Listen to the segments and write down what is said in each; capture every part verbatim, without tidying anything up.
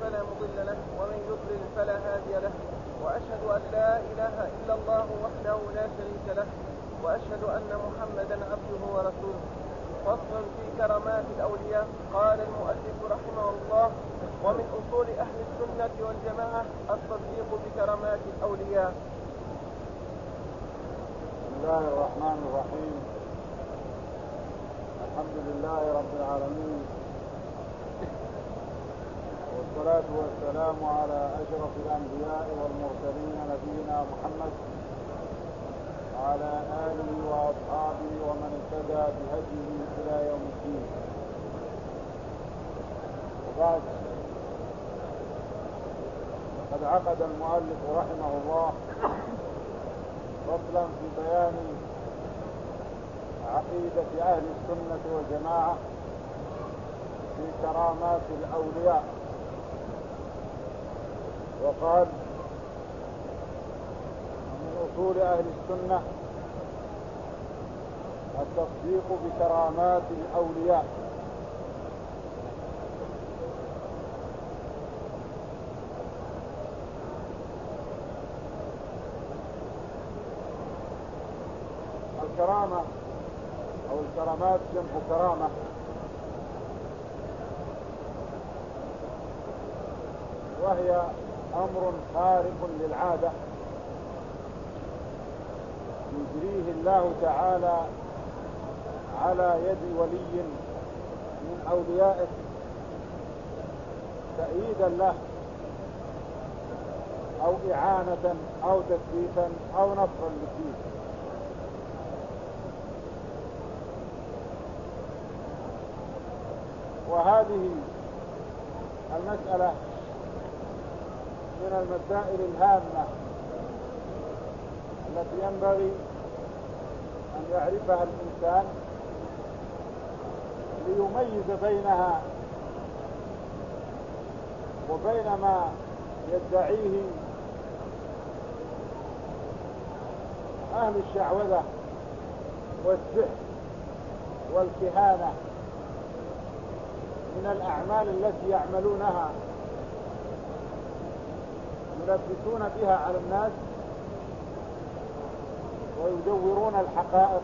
فلا مضل له ومن يضلل فلا هادي له، وأشهد أن لا إله إلا الله وحده لا شريك له، وأشهد أن محمدا عبده ورسوله. فصل في كرامات الأولياء. قال المؤلف رحمه الله: ومن أصول أهل السنة والجماعة التصديق بكرامات الأولياء. بسم الله الرحمن الرحيم. الحمد لله رب العالمين، والصلاة والسلام على أشرف الأنبياء والمرسلين نبينا محمد وعلى آله وأصحابه ومن اهتدى بهديه إلى يوم الدين. وبعد، قد عقد المؤلف رحمه الله فصلا في بيان عقيدة أهل السنة والجماعة في كرامات الأولياء، وقال: من أصول أهل السنة التصديق بكرامات الأولياء. الكرامة أو الكرامات جمع كرامة، وهي أمر خارق للعادة يجريه الله تعالى على يد ولي من أوليائه تأييدا له أو إعانة أو تثبيتا أو نصرا للدين. وهذه المسألة من المسائل الهامة التي ينبغي أن يعرفها الإنسان ليميز بينها وبين ما يدعيه أهل الشعوذة والسحر والكهانة من الأعمال التي يعملونها يلبسون بها على الناس ويدورون الحقائق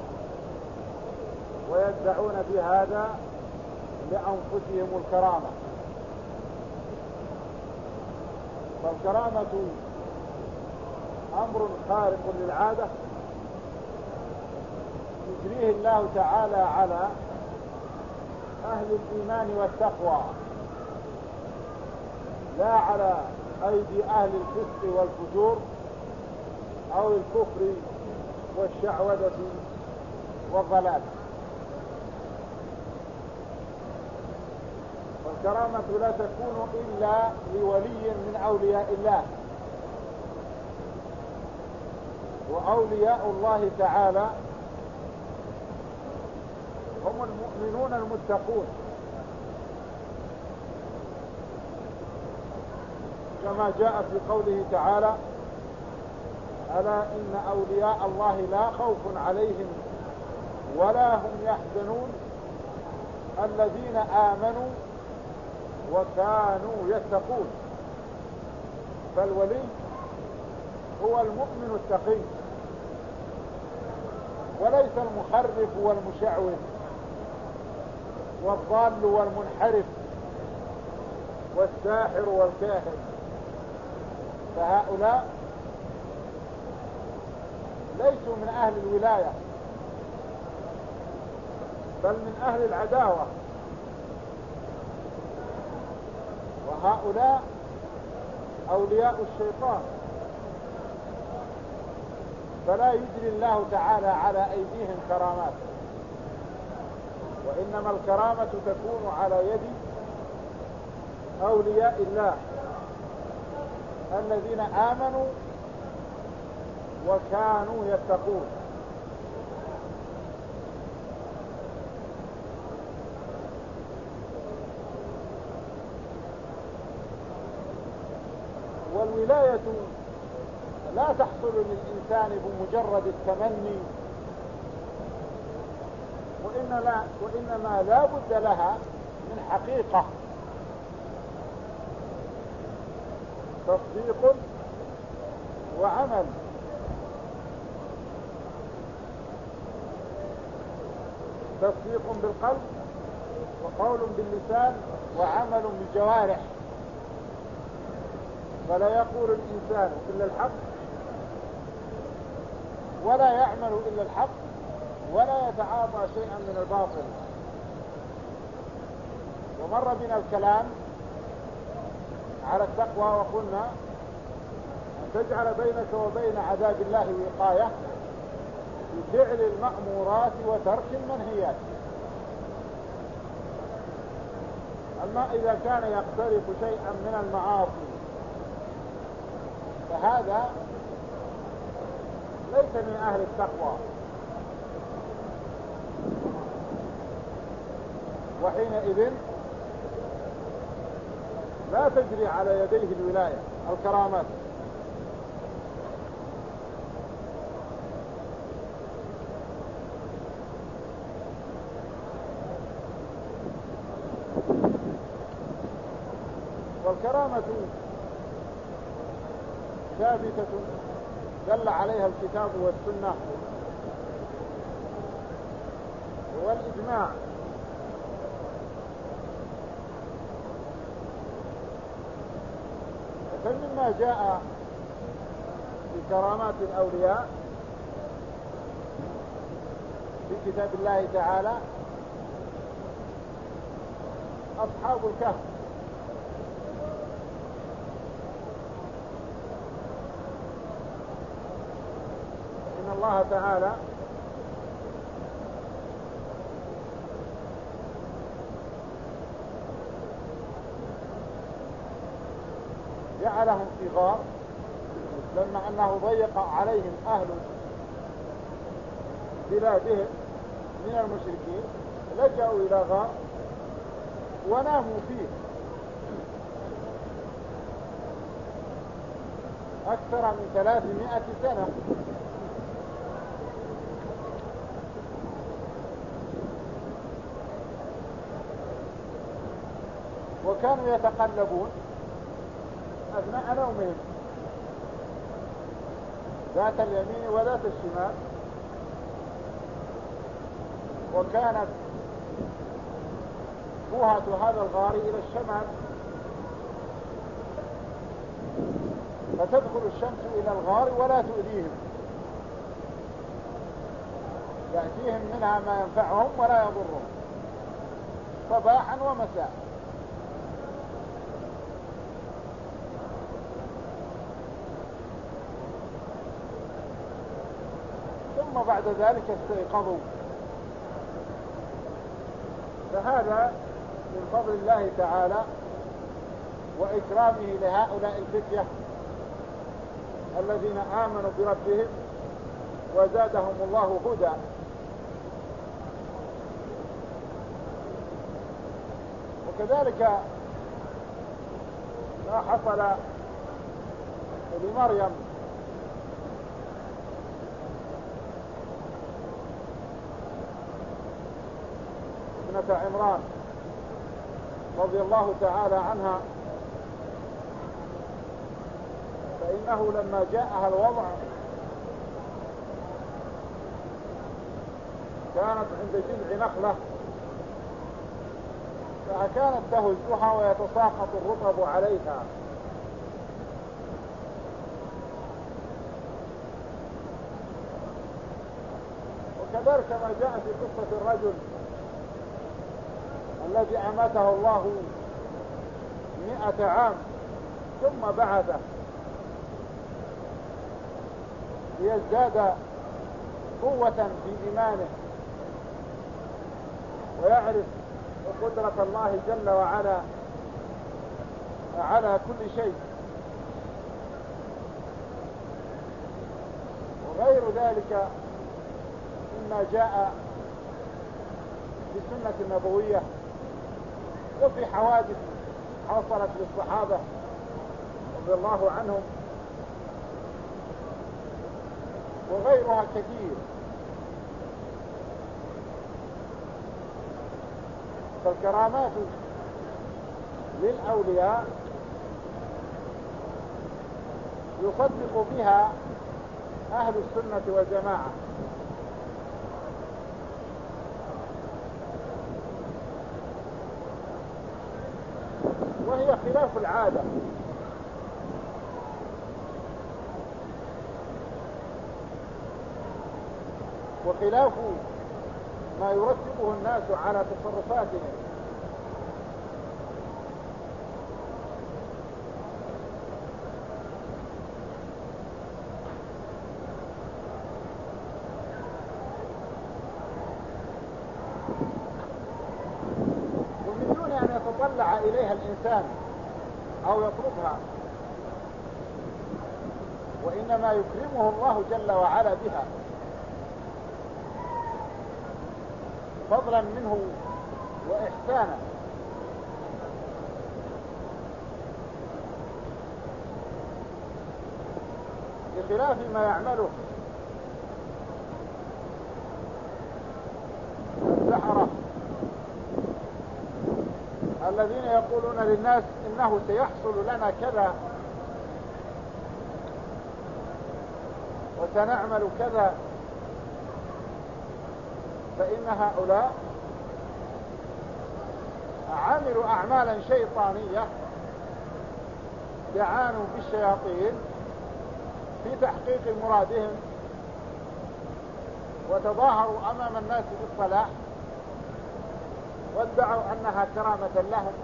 ويدعون بهذا لأنفسهم الكرامة. فالكرامة أمر خارق للعادة يجريه الله تعالى على أهل الإيمان والتقوى، لا على أيدي أهل الفسق والفجور أو الكفر والشعوذة والضلال. والكرامة لا تكون إلا لولي من أولياء الله، وأولياء الله تعالى هم المؤمنون المتقون، كما جاء في قوله تعالى: ألا إن أولياء الله لا خوف عليهم ولا هم يحزنون الذين آمنوا وكانوا يتقون. فالولي هو المؤمن التقي، وليس المخرف والمشعوذ والضال والمنحرف والساحر والكاهن. فهؤلاء ليسوا من أهل الولاية، بل من أهل العداوة. وهؤلاء أولياء الشيطان، فلا يجري الله تعالى على أيديهم كرامات، وإنما الكرامة تكون على يد أولياء الله الذين آمنوا وكانوا يتقون. والولاية لا تحصل للإنسان بمجرد التمني، وإنما, وإنما لا بد لها من حقيقة تصديق وعمل. تصديق بالقلب وقول باللسان وعمل بالجوارح. فلا يقول الإنسان إلا الحق ولا يعمل إلا الحق ولا يتعاطى شيئا من الباطل. ومر بنا الكلام على التقوى وقلنا أن تجعل بينك وبين عذاب الله وقاية بفعل المأمورات وترك المنهيات. أما إذا كان يقترف شيئا من المعاصي فهذا ليس من أهل التقوى، وحينئذ لا تجري على يديه الولاية الكرامات. والكرامة ثابتة دل عليها الكتاب والسنة والإجماع. فمما جاء في كرامات الأولياء في كتاب الله تعالى أصحاب الكهف. إن الله تعالى جعلهم في غار لما أنه ضيق عليهم أهل بلادهم من المشركين، لجأوا إلى غار وناموا فيه أكثر من ثلاثمائة سنة. وكانوا يتقلبون أثناء نومهم ذات اليمين وذات الشمال، وكانت فوهة هذا الغار إلى الشمال، فتدخل الشمس إلى الغار ولا تؤذيهم، يأتيهم منها ما ينفعهم ولا يضرهم صباحا ومساء. ثم بعد ذلك استيقظوا. فهذا من فضل الله تعالى وإكرامه لهؤلاء الفتية الذين آمنوا بربهم وزادهم الله هدى. وكذلك ما حصل لمريم ابنة عمران رضي الله تعالى عنها، فإنه لما جاءها الوضع كانت عند جذع نخلة، فكانت تهزها ويتساقط الرطب عليها، وكذلك ما جاء في قصة الرجل الذي أماته الله مئة عام ثم بعثه ليزداد قوة في إيمانه ويعرف قدرة الله جل وعلا على كل شيء. وغير ذلك مما جاء في السنة النبوية وفي حوادث حصلت للصحابة رضي الله عنهم وغيرها كثير. فالكرامات للأولياء يصدق بها أهل السنة والجماعة، وهي خلاف العادة، وخلاف ما يرتبه الناس على تصرفاتهم. ومن دون أن يتطلع إليها الإنسان أو يطلبها، وإنما يكرمه الله جل وعلا بها فضلا منه وإحسانا. بخلاف ما يعمله السحرة الذين يقولون للناس إنه سيحصل لنا كذا وسنعمل كذا، فإن هؤلاء عملوا أعمالا شيطانية دعانوا بالشياطين في تحقيق مرادهم، وتظاهروا أمام الناس بالصلاح وادعوا أنها كرامة لهم،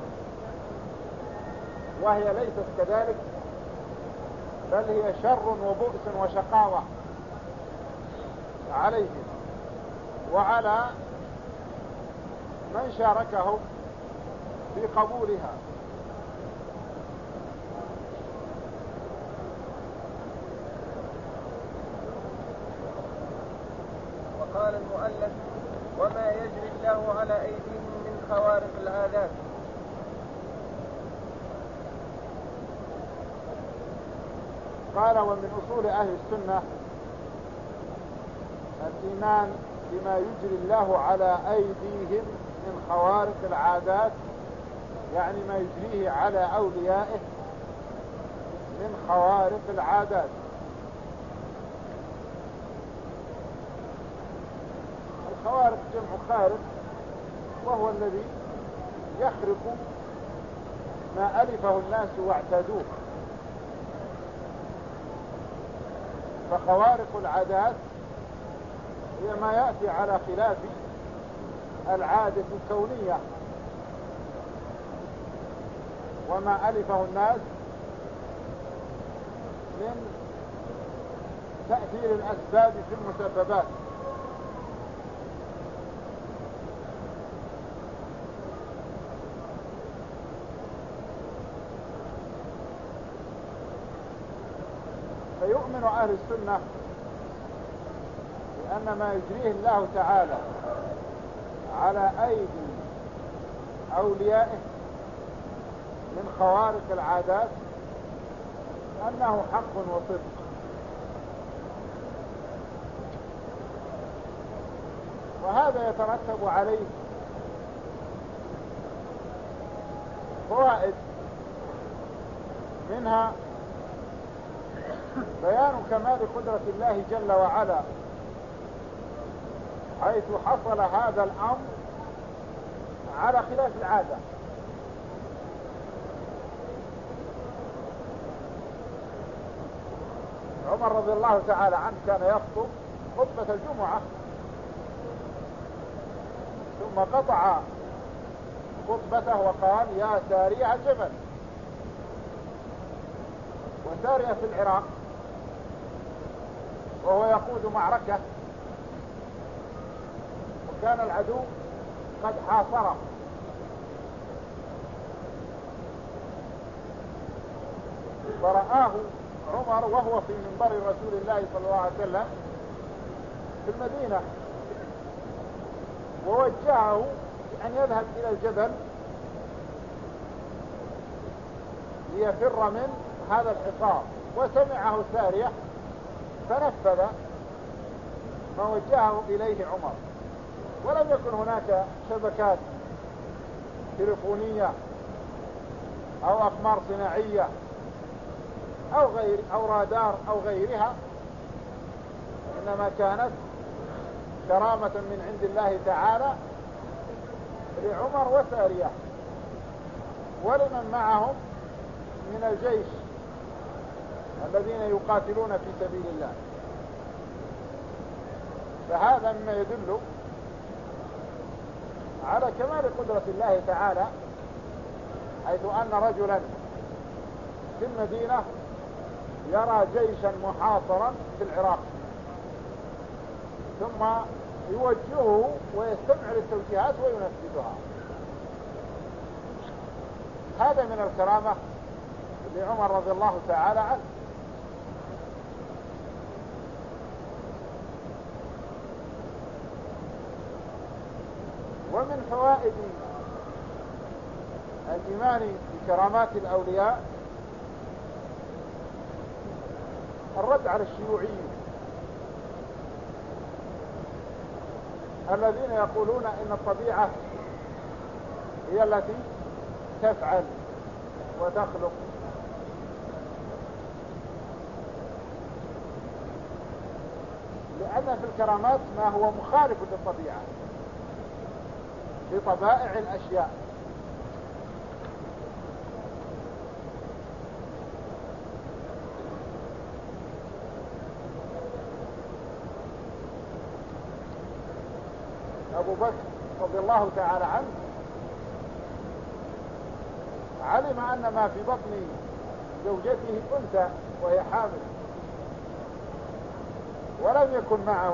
وهي ليست كذلك، بل هي شر وبؤس وشقاوة عليهم وعلى من شاركهم في قبولها. وقال المؤلف: وما يجري الله على أيديهم من خوارق العادات. قال: ومن أصول أهل السنة الإيمان بما يجري الله على أيديهم من خوارق العادات، يعني ما يجريه على أوليائه من خوارق العادات. الخوارق جمع خارق، وهو الذي يخرق ما ألفه الناس واعتادوه. فخوارق العادات هي ما يأتي على خلاف العادة الكونية وما ألفه الناس من تأثير الأسباب في المسببات. فيؤمن أهل السنة بأن ما يجريه الله تعالى على أيدي أوليائه من خوارق العادات أنه حق وصدق. وهذا يترتب عليه فوائد، منها بيان كمال قدرة الله جل وعلا، حيث حصل هذا الأمر على خلاف العادة. عمر رضي الله تعالى عنه كان يخطب خطبة الجمعة، ثم قطع خطبته وقال: يا سارية جبل. وسارية في العراق، وهو يقود معركة، وكان العدو قد حاصره، فرآه عمر وهو في منبر رسول الله صلى الله عليه وسلم في المدينة، ووجهه أن يذهب إلى الجبل ليفر من هذا الحصار، وسمعه سارية فنفذ ما وجهه إليه عمر. ولم يكن هناك شبكات تلفونية أو أقمار صناعية أو غير أو رادار أو غيرها، إنما كانت كرامة من عند الله تعالى لعمر وسارية ولمن معهم من الجيش الذين يقاتلون في سبيل الله. فهذا مما يدل على كمال قدرة الله تعالى، حيث أن رجلا في المدينة يرى جيشا محاصرا في العراق ثم يوجهه ويستمع للتوجيهات وينفذها. هذا من الكرامة لعمر رضي الله تعالى عنه. ومن فوائد الإيمان بكرامات الأولياء الرد على الشيوعيين الذين يقولون إن الطبيعة هي التي تفعل وتخلق، لأن في الكرامات ما هو مخالف للطبيعة في طبائع الأشياء. أبو بكر رضي الله تعالى عنه علم أن ما في بطن زوجته أنثى وهي حامل، ولم يكن معه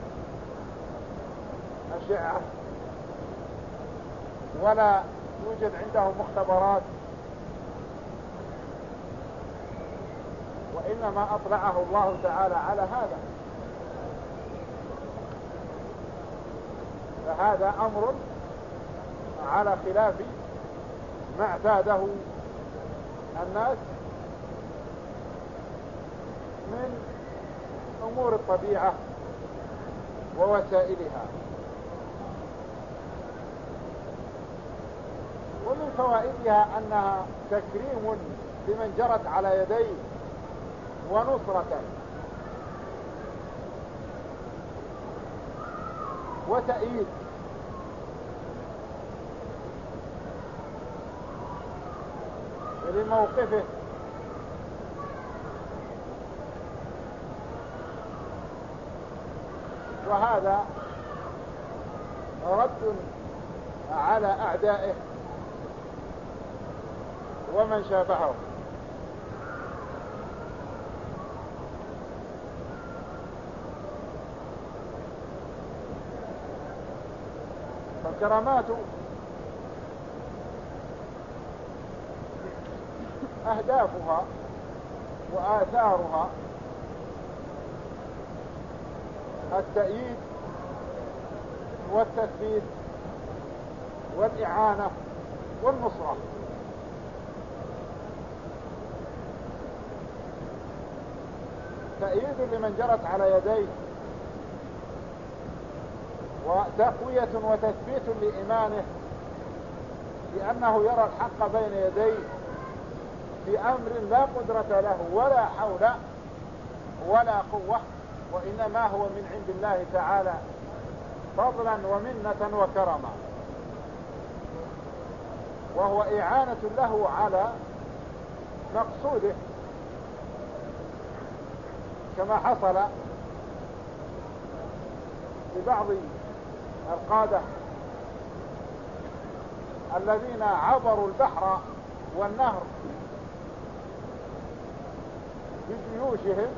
أشعة ولا يوجد عنده مختبرات، وإنما أطلعه الله تعالى على هذا. فهذا أمر على خلاف ما اعتاده الناس من أمور الطبيعة ووسائلها. ومن فوائدها أنها تكريم لمن جرت على يديه ونصرة وتأييد. لموقفه وهذا رد على أعدائه ومن شابهه. فالكرامات أهدافها وآثارها التأييد والتثبيت والإعانة والنصرة. تأييد لمن جرت على يديه، وتقوية وتثبيت لإيمانه لأنه يرى الحق بين يديه في أمر لا قدرة له ولا حول ولا قوة، وإنما هو من عند الله تعالى فضلا ومنة وكرما، وهو إعانة له على مقصوده، كما حصل لبعض القادة الذين عبروا البحر والنهر بجيوشهم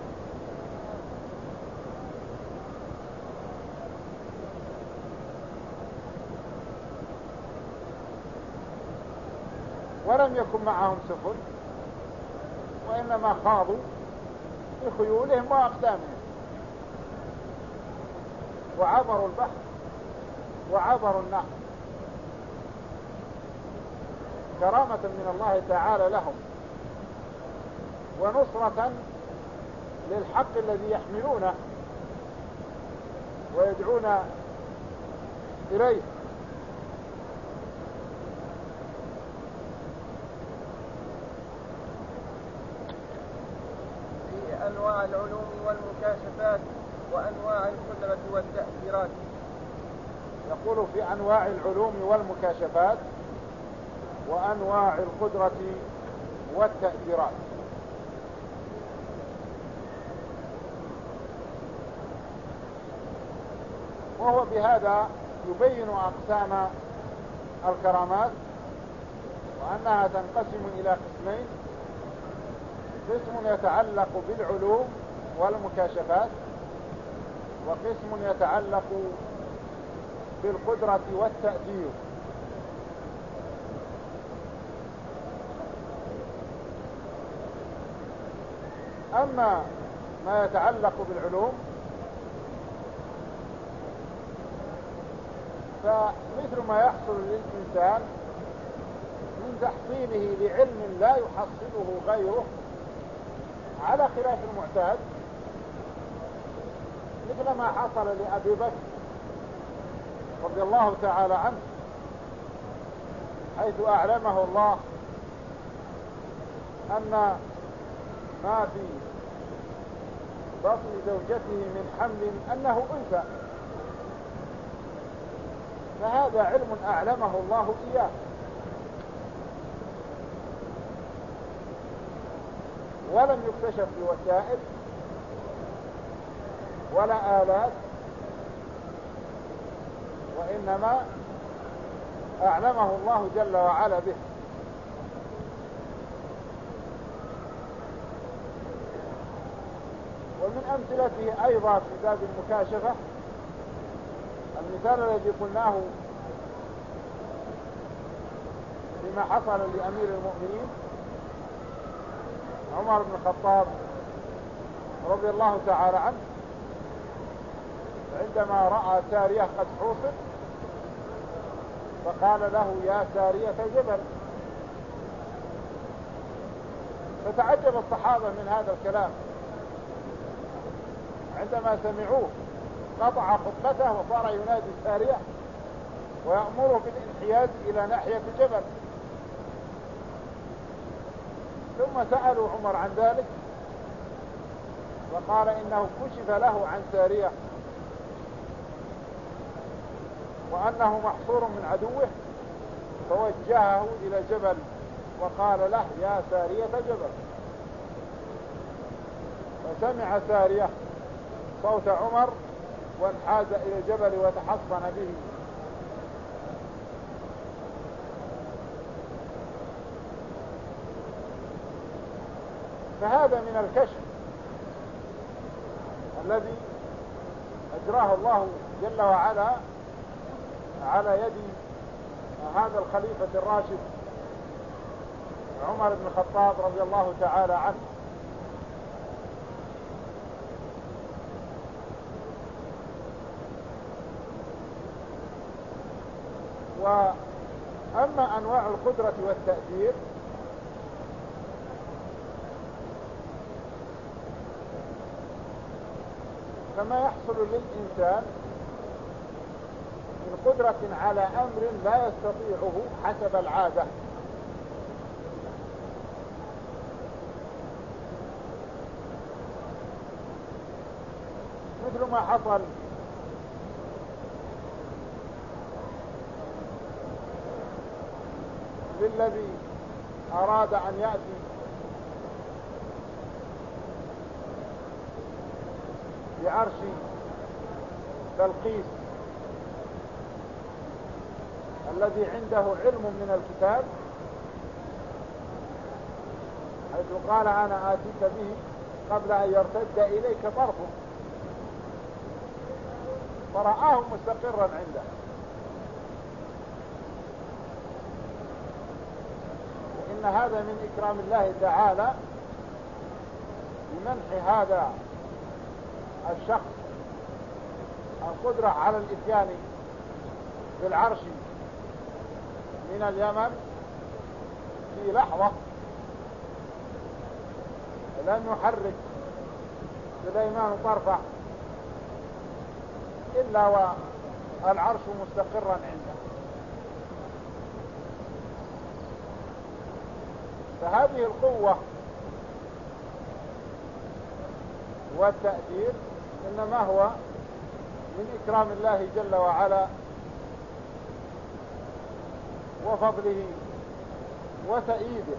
ولم يكن معهم سفن، وإنما خاضوا بخيولهم وأقدامهم وعبروا البحر وعبروا النهر كرامة من الله تعالى لهم، ونصرة للحق الذي يحملونه ويدعون إليه. أنواع العلوم والمكاشفات وأنواع القدرة والتأثيرات. يقول في أنواع العلوم والمكاشفات وأنواع القدرة والتأثيرات. وهو بهذا يبين أقسام الكرامات، وأنها تنقسم إلى قسمين: قسم يتعلق بالعلوم والمكاشفات، وقسم يتعلق بالقدرة والتأثير. أما ما يتعلق بالعلوم فمثل ما يحصل للإنسان من تحصيله لعلم لا يحصله غيره على خلاف المعتاد، مثل ما حصل لأبي بكر رضي الله تعالى عنه، حيث أعلمه الله أن ما في بطن زوجته من حمل أنه أنثى، فهذا علم أعلمه الله إياه، ولم يكتشف بوسائل ولا آلات، وإنما أعلمه الله جل وعلا به. ومن أمثلته أيضا في باب المكاشفة المثال الذي قلناه فيما حصل لأمير المؤمنين عمر بن الخطاب رضي الله تعالى عنه، عندما رأى سارية قد حوصت فقال له: يا سارية جبل. فتعجب الصحابة من هذا الكلام، عندما سمعوه قطع خطبته وصار ينادي سارية ويأمره بالانحياز إلى ناحية الجبل. ثم سألوا عمر عن ذلك وقال إنه كشف له عن سارية وأنه محصور من عدوه، فوجهه إلى جبل وقال له: يا سارية جبل. فسمع سارية صوت عمر وانحاز إلى الجبل وتحصن به. فهذا من الكشف الذي أجراه الله جل وعلا على يد هذا الخليفة الراشد عمر بن الخطاب رضي الله تعالى عنه. وأما أنواع القدرة والتأثير فما يحصل للإنسان من قدرة على أمر لا يستطيعه حسب العادة، مثل ما حصل للذي أراد أن يأتي بعرش بلقيس الذي عنده علم من الكتاب، حيث قال: أنا آتيك به قبل أن يرتد إليك طرفه، فرآه مستقرا عنده. وإن هذا من إكرام الله تعالى بمنح هذا الشخص القدرة على الإتيان بالعرش من اليمن في لحظة، لم يحرك سليمان طرفه إلا والعرش مستقرا عنده. فهذه القوة والتأثير إنما هو من إكرام الله جل وعلا وفضله وتأييده.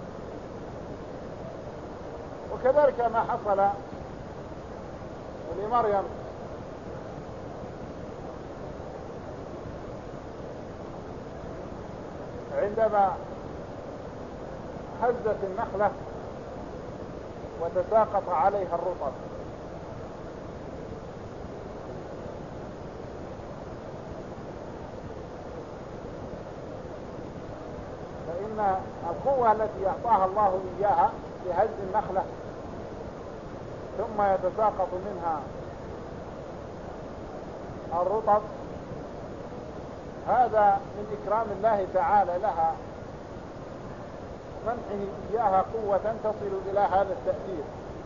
وكذلك ما حصل لمريم عندما هزت النخلة وتساقط عليها الرطب، فإن القوة التي أعطاها الله إياها لهز النخلة ثم يتساقط منها الرطب، هذا من إكرام الله تعالى لها، منحه إياها قوة تصل إلى هذا التأثير.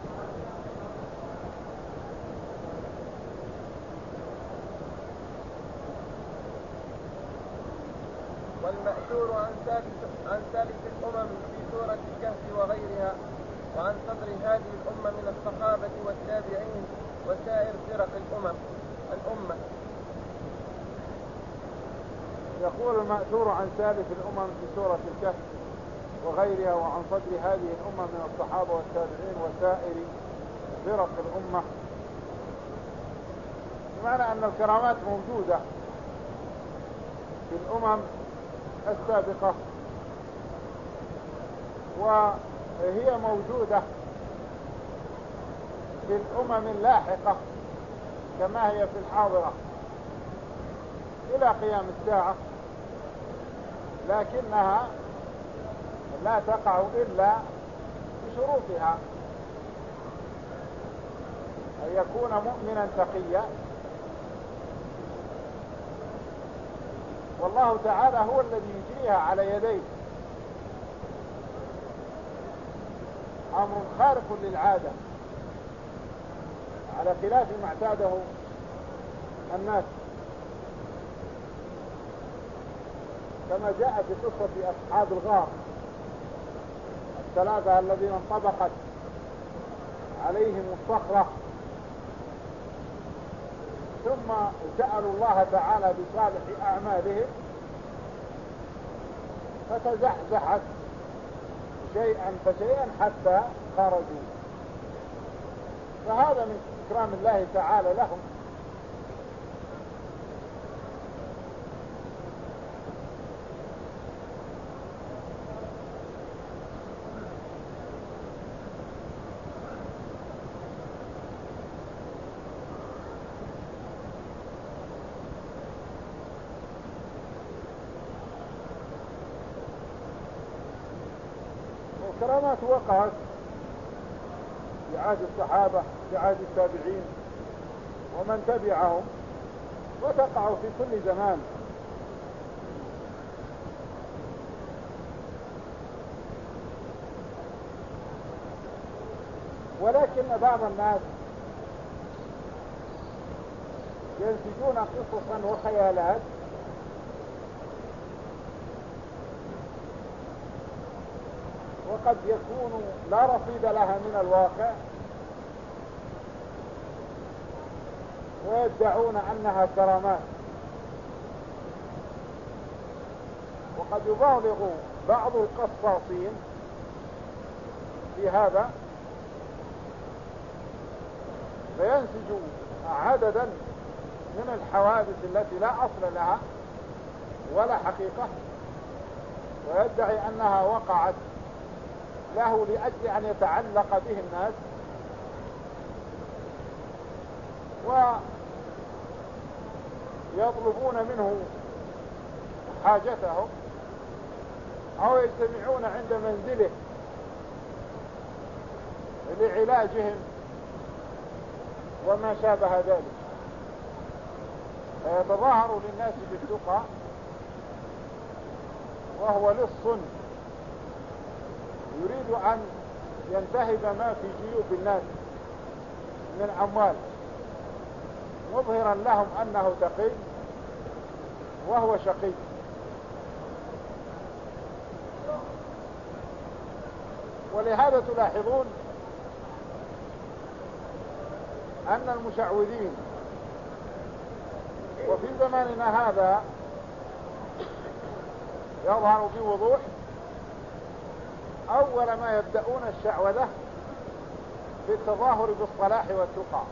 والمأثور عن ثالث عن ثالث الأمم في سورة الكهف وغيرها، وعن صدر هذه الأمة من الصحابة والتابعين وسائر فرق الأمم الأمة. يقول المأثور عن ثالث الأمم في سورة الكهف وغيرها، وعن صدر هذه الأمة من الصحابة والتابعين وسائر فرق الأمة، بمعنى أن الكرامات موجودة في الأمم السابقة وهي موجودة في الأمم اللاحقة كما هي في الحاضرة إلى قيام الساعة، لكنها لا تقع إلا بشروطها: أن يكون مؤمنا تقيا، والله تعالى هو الذي يجريها على يديه، أمر خارق للعادة على خلاف ما اعتاده الناس، كما جاء في قصة أصحاب الغار الثلاثة الذين انطبقت عليهم الصخرة ثم سألوا الله تعالى بصالح أعمالهم فتزحزحت شيئا فشيئا حتى خرجوا، فهذا من إكرام الله تعالى لهم. كرامات وقعت في عهد الصحابة في عهد التابعين ومن تبعهم، وتقع في كل زمان، ولكن بعض الناس ينسجون قصصا وخيالات وقد يكون لا رصيد لها من الواقع، ويدعون أنها كرامات، وقد يبالغ بعض القصاصين في هذا فينسج عددا من الحوادث التي لا أصل لها ولا حقيقة، ويدعي أنها وقعت له لأجل أن يتعلق به الناس ويطلبون منه حاجتهم، أو يجتمعون عند منزله لعلاجهم وما شابه ذلك، فيتظاهر للناس بالتقى وهو لص يريد أن ينتهب ما في جيوب الناس من أموال، مظهرا لهم أنه تقي وهو شقي. ولهذا تلاحظون أن المشعوذين وفي زماننا هذا يظهر بوضوح أول ما يبدأون الشعوذة بالتظاهر بالصلاح والتقى،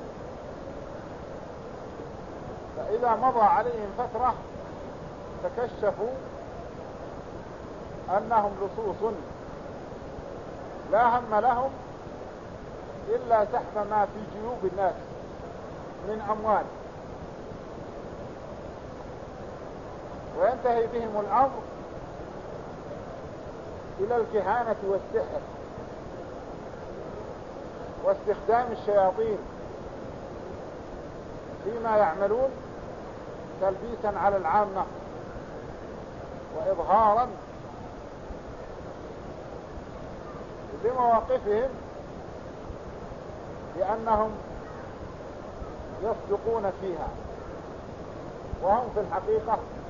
فإذا مضى عليهم فترة تكشفوا أنهم لصوص لا هم لهم إلا سحب ما في جيوب الناس من أموال، وينتهي بهم الأمر إلى الكهانة والسحر واستخدام الشياطين فيما يعملون تلبيسا على العامة وإظهارا بمواقفهم لأنهم يصدقون فيها، وهم في الحقيقة